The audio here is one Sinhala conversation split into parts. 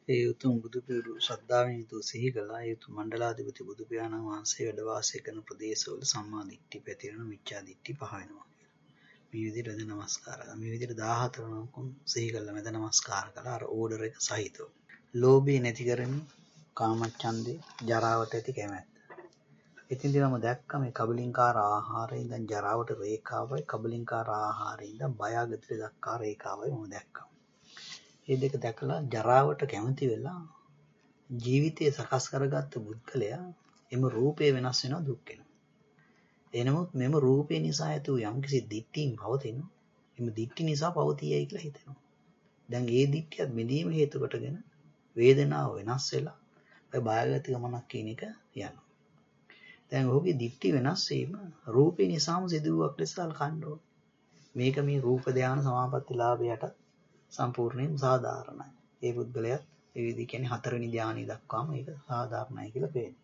ඒ උතුම් බුදු පිරු ශ්‍රද්ධාවෙන් යුතුව සිහි කළා. ඒ උතුම් මණ්ඩලාධිපති බුදු පියාණන් වහන්සේ වැඩ වාසය කරන ප්‍රදේශවල සම්මා දිට්ඨි පැතිරෙන මිච්ඡා දිට්ඨි පහ වෙනවා. මේ විදිහට වැඳ නමස්කාර කරනවා. මේ විදිහට 14 නමකුන් සිහි කළා වැඳ නමස්කාර කළා. අර ඕඩර් එක සහිතව. ලෝභය නැති කරමින් කාමච්ඡන්දේ ජරාවට ඇති කැමැත්ත. ඉතින්දී මම දැක්කා මේ කබලින්කාර ආහාරයෙන් ඉඳන් ජරාවට රේඛාවයි කබලින්කාර ආහාරයෙන් ඉඳන් බයගතිට දක්වා රේඛාවයි මම දැක්කා. මේ දෙක දැකලා ජරාවට කැමති වෙලා ජීවිතය සකස් කරගත්ත පුද්ගලයා එම රූපේ වෙනස් වෙනවා දුක් වෙනවා. එනමුත් මෙම රූපේ නිසා ඇති වූ යම්කිසි දිට්ඨියින් පවතින එම දිට්ඨි නිසා පවතියයි කියලා හිතෙනවා. දැන් ඒ දිට්ඨියත් මිදීම හේතු කොටගෙන වේදනාව වෙනස් වෙලා ඔය බයගති ගමනක් කියන එක යනවා. දැන් ඔහුගේ දිට්ඨි වෙනස් වීම රූපේ නිසාම සිදුවක් ලෙස අල්කන්න ඕන. මේක මේ රූප ධානය සමාපත්තිලාභයට සම්පූර්ණයෙන් සාධාරණයි. ඒ පුද්ගලයාත් ඒ විදිහ කියන්නේ හතරවෙනි ධානය දක්වාම ඒක සාධාරණයි කියලා පේනවා.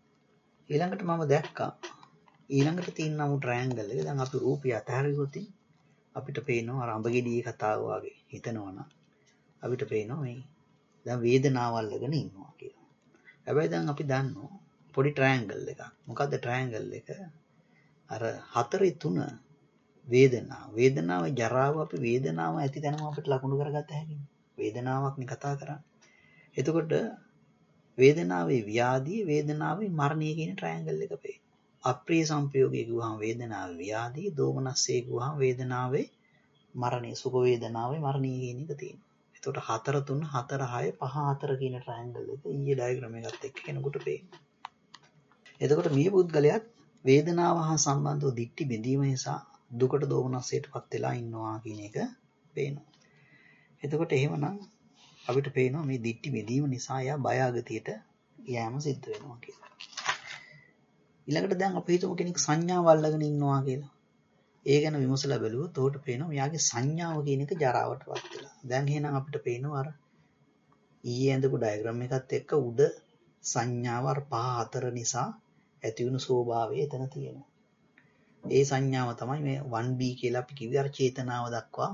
ඊළඟට මම දැක්කා ඊළඟට තියෙන නමු ට්‍රයැන්ගල් එක. දැන් අපි රූපය අතහැරියොත් අපිට පේනවා අර අඹගෙඩියේ කතාව වගේ හිතනවනම් අපිට පේනවා මේ දැන් වේදනාව අල්ලගෙන ඉන්නවා කියලා. හැබැයි දැන් අපි දන්නවා පොඩි ට්‍රයැන්ගල් එකක්. මොකද්ද ට්‍රයැන්ගල් එක? අර 4 වේදනාව. වේදනාවේ ජරාව අපි වේදනාව ඇති තැනම අපිට ලකුණු කරගත්ත හැකියි. වේදනාවක් නේ කතා කරන්නේ. එතකොට වේදනාවේ ව්‍යාධිය වේදනාවේ මරණය කියන ට්‍රයැන්ගල් එක පේනවා. අප්‍රිය සංපයෝගය කිව්වහම වේදනාවේ ව්‍යාධිය, දෝමනස්සේ කිව්වහම වේදනාවේ මරණය, සුඛ වේදනාවේ මරණය කියන එක තියෙනවා. එතකොට 4 3 4 6 5 4 කියන ට්‍රයැන්ගල් එක ඊයේ ඩයග්‍රෑම් එකත් එක්ක කෙනෙකුට පේනවා. එතකොට මේ පුද්ගලයාත් වේදනාව හා සම්බන්ධව දික්ටි බෙදීම නිසා දුකට දෝමනස්සයටපත් වෙලා ඉන්නවා කියන එක පේනවා. එතකොට එහෙමනම් අපිට පේනවා මේ දික්ටි බෙදීම නිසා යා බයගතියට යෑම සිද්ධ වෙනවා කියලා. ඊළඟට දැන් අපි හිතමු කෙනෙක් සංඥාව අල්ලගෙන ඉන්නවා කියලා. ඒ ගැන විමසලා බැලුවොත් උකට පේනවා මෙයාගේ සංඥාව කියන එක ජරාවටපත් වෙලා. දැන් එහෙනම් අපිට පේනවා අර ඊයේ ඇඳපු ඩයග්‍රෑම් එකත් එක්ක උඩ සංඥාව අර 5 4 නිසා ඇති වුණු ස්වභාවය එතන තියෙනවා. ඒ සංඥාව තමයි මේ 1B කියලා අපි කිව්වේ අර චේතනාව දක්වා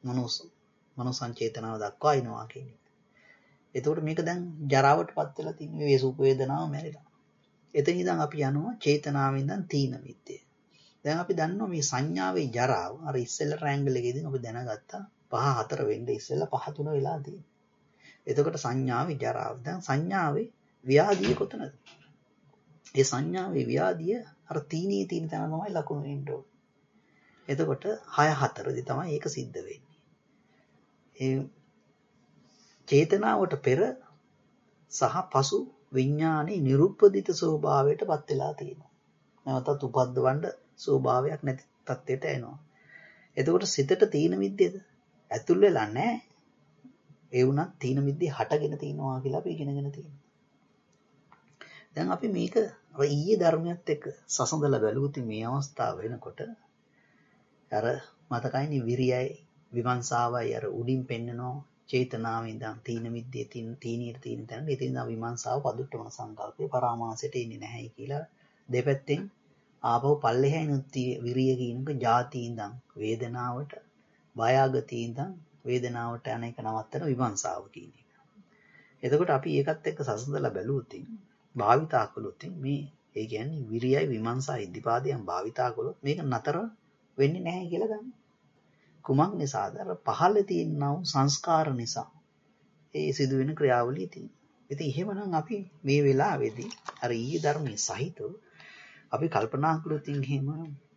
මනෝසංචේතනාව දක්වා එනවා කියන එක. එතකොට මේක දැන් ජරාවටපත් වෙලා තියෙන මේ සුඛ වේදනාව මැරිලා. එතන ඉඳන් අපි යනවා චේතනාවෙන් ඉඳන් තීන මිද්දේ. දැන් අපි දන්නවා මේ සංඥාවේ ජරාව අර ඉස්සෙල්ලා ට්‍රයැන්ගල් එකේදී අපි දැනගත්තා 5 4 වෙන්න ඉස්සෙල්ලා 5 3 වෙලා තියෙනවා. එතකොට සංඥාවේ ජරාව. දැන් සංඥාවේ ව්‍යාධිය කොතනද? ඒ සංඥාවේ ව්‍යාධිය අර තීනී තීන තැන තමයි ලකුණු වෙන්න ඕනේ. එතකොට 6 4 දී තමයි ඒක සිද්ධ වෙන්නේ. ඒ චේතනාවට පෙර සහ පසු විඥානයේ නිරුප්පදිත ස්වභාවයටපත් වෙලා තියෙනවා. නැවතත් උපද්දවන්න ස්වභාවයක් නැති තත්ත්වයට එනවා. එතකොට සිතට තීන මිද්දේද ඇතුල් වෙලා නැහැ. ඒ වුණත් තීන මිද්දේ හටගෙන තිනවා කියලා අපි ඉගෙනගෙන තියෙනවා. දැන් අපි මේක ඊයේ ධර්මයත් එක්ක සසඳලා බැලුවොත් මේ අවස්ථාව වෙනකොට අර මතකයිනේ විරියයි විමර්ශාවයි අර උඩින් පෙන්නනෝ චේතනාවෙන් ඉඳන් තීන මිද්දේ තීනීට තීන තැන ඉතින් ඉඳන් විමර්ශාව පදුට්ටමන සංකල්පේ පරාමාසයට එන්නේ නැහැයි කියලා දෙපැත්තෙන් ආපහු පල්ලෙහායිනුත් විරිය කියනක ಜಾති ඉඳන් වේදනාවට බයගති ඉඳන් වේදනාවට යන එක නවත්තන විමර්ශාව කියන එක. එතකොට අපි ඒකත් එක්ක සසඳලා බැලුවොත් භාවිතා කළොත් මේ ඒ කියන්නේ විරියයි විමර්ශා ඉද්ධිපාදයන් භාවිතා කළොත් මේක නතර වෙන්නේ නැහැ කියලා ගන්න. කුමක් නිසාද? අර පහළ තියෙනා සංස්කාර නිසා ඒ සිදුවෙන ක්‍රියාවලිය තියෙනවා. ඉතින් එහෙමනම් අපි මේ වෙලාවේදී අර ඊයේ ධර්මයේ සහිතව අපි කල්පනා කළොත් එහෙම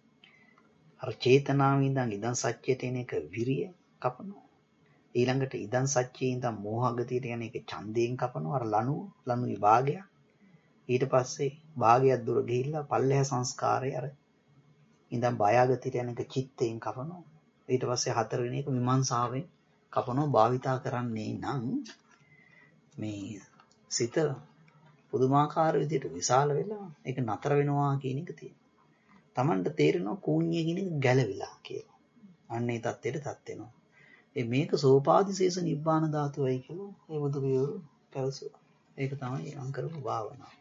අර චේතනාවෙන් ඉඳන් ඉදන් සත්‍යයට එන එක විරිය කපනවා. ඊළඟට ඉදන් සත්‍යයේ ඉඳන් මෝහගතියට යන එක ඡන්දයෙන් කපනවා. අර ලනු විභාගය. ඊට පස්සේ භාගයක් දුර ගිහිල්ලා පල්ලෙහා සංස්කාරය අර ඉඳන් බයගතියට යන එක චිත්තයෙන් කපනවා. ඊට පස්සේ 4 වෙනි එක විමර්ශාවෙන් කපනවා. භාවිතා කරන්නේ නම් මේ සිත පුදුමාකාර විදිහට විශාල වෙලා ඒක නතර වෙනවා කියන එක තියෙනවා. Tamanට තේරෙනවා කූණිය කියන එක ගැලවිලා කියලා. අන්න ඒ தත්ත්වයටපත් වෙනවා. මේක සෝපාදිශේෂ නිබ්බාන ධාතුවයි කියලා ඒ බුදු පියවරු පැවසුවා. ඒක තමයි මම කරපු භාවනාව.